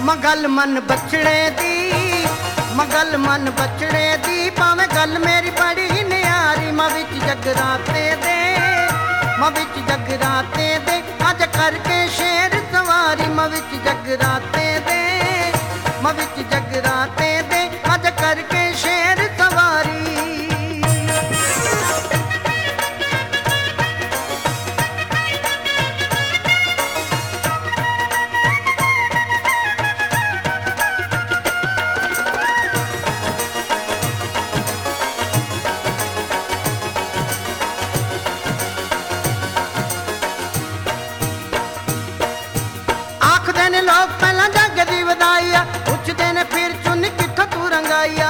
मगल मन बछड़े दी, मगल मन बछड़े दी, भावें गल मेरी बड़ी न्यारी। मैं विच जगराते दे, मैं विच जगराते दे, अज करके शेर सवारी। मैं विच जगराते दे, मैं विच जगराते दे, अज करके शेर सवारी। आखदे ने लोग पहला जग दी वधाइया, पुछदे ने फिर चुन कित्थों तू रंगाइया।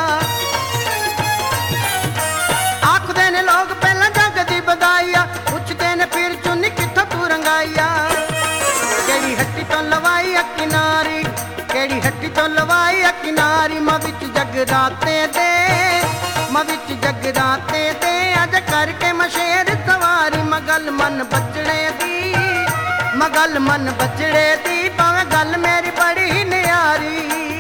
आखदे ने लोग पहला जग दी वधाइया, पुछदे ने फिर चुन कित्थों तू रंगाइया। केड़ी हट्टी तो लवाई अ किनारी, केड़ी हट्टी तो लवाई अ किनारी। मैं विच जगराते दे, मैं विच जगराते दे, अज करके मैं शेर सवारी। मगल मन बछड़े दी, मगल मन बछड़े दी, भावें गल मेरी बड़ी न्यारी।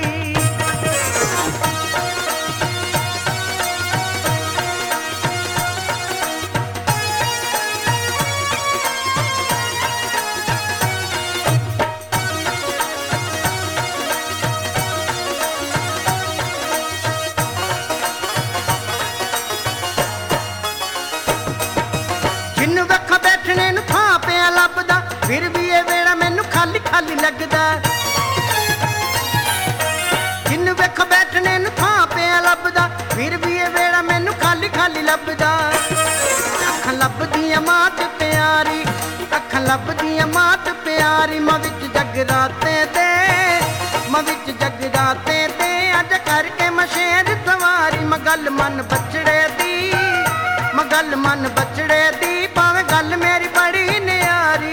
जिन्नू वेखा बैठने नू थां पिया लभदा, फिर भी ये वेड़ा मैनू खाली खाली लगदा। जिन्नू वेखा बैठने नू थां पिया लभदा, फिर भी ये वेड़ा मैनू खाली खाली लभदा। अखां लभदियां मात प्यारी, अखां लभदियां मात प्यारी। मैं विच जगराते दे, मैं विच जगराते दे, अज करके मैं शेर सवारी। मगल मन बछड़े दी, मगल मन बछड़े दी, भावें गल मेरी बड़ी न्यारी।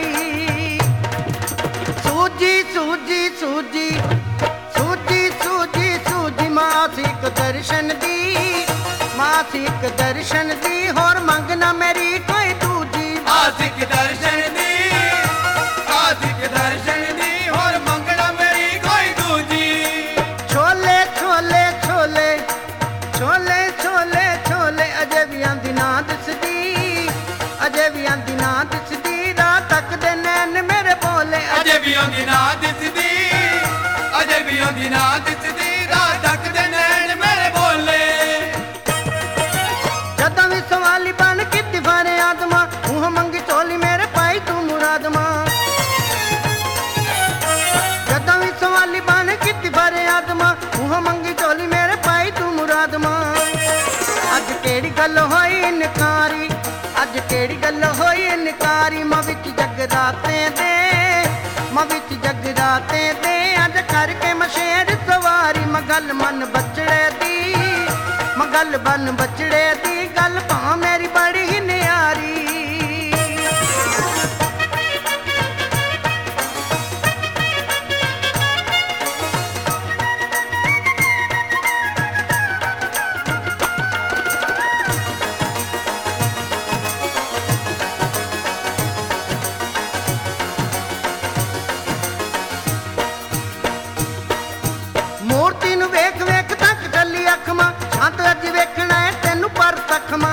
सूजी सूजी सूजी सूजी सूजी सूजी, मासिक दर्शन दी, मासिक दर्शन दी, होर मंगना मेरी कोई दूजी। आशिक दर्शन दी, आशिक दर्शन दी, होर मंगना मेरी कोई दूजी। छोले छोले छोले छोले छोले छोले, अजे भी आंदी ना दिसदी, अजे भी आंदी ना दिसदी, रात तक दे नैन मेरे बोले। अजे भी आंदी ना दिसदी, अजे भी आंदी ना दिसदी, रात तक दे नैन मेरे बोले। जदां भी सवाली बन कित्ती फारे आदमा, मुँह मंगी चोली मेरे पाई तू मुरादमा। जदां भी सवाली बन कित्ती फारे आदमा, मुँह मंगी चोली मेरे पाई तू मुरादमा। अज केड़ी गल होई इनकारी, अज केड़ी गल होई इनकारी। मैं विच जगराते दे, मैं विच जगराते दे, अज करके मैं शेर सवारी। मगल मन बछड़े दी, मगल मन बछड़े दी, गल भां मेरी बड़ी न्यारी। मूर्ति नू वेख वेख तक चली अख मां, छंद अज वेखना है तेनू पर तखमा।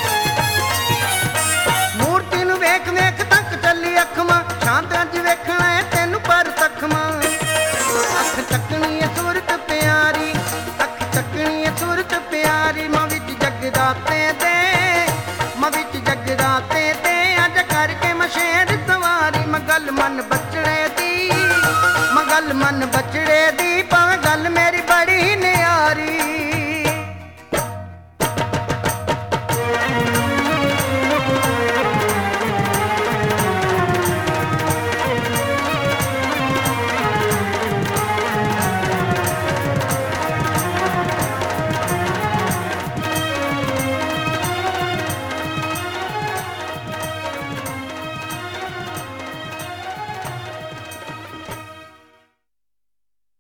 मूर्ति नू वेख वेख तक चली अख मां, छंद अज वेखना